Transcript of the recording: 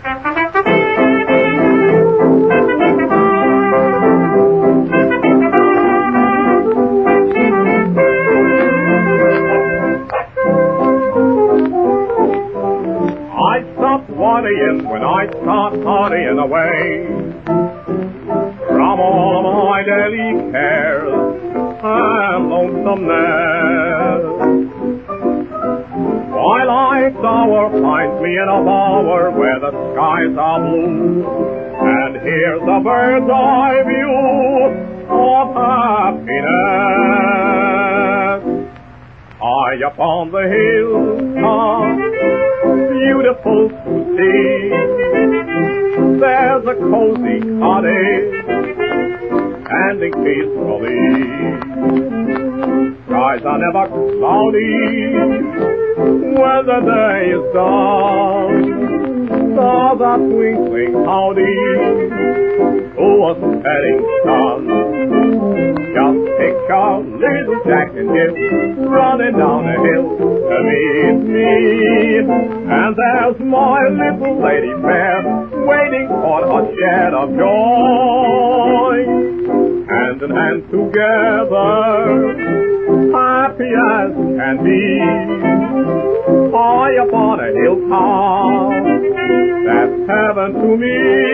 I stop worrying when I start hurrying away from all my daily cares and lonesomeness. Twilight hour finds me in a bower where the skies are blue, and here's the bird's eye view of happiness. High upon the hilltop, beautiful to see, there's a cozy cottage standing peacefully. Skies are never cloudy when the day is done. Stars are twinkling howdy to a setting sun. Just picture little Jack and Jill running down a hill to meet me, and there's my little lady fair waiting for her share of joy. Hand in hand together, happy as can be, high upon a hilltop, that's heaven to me.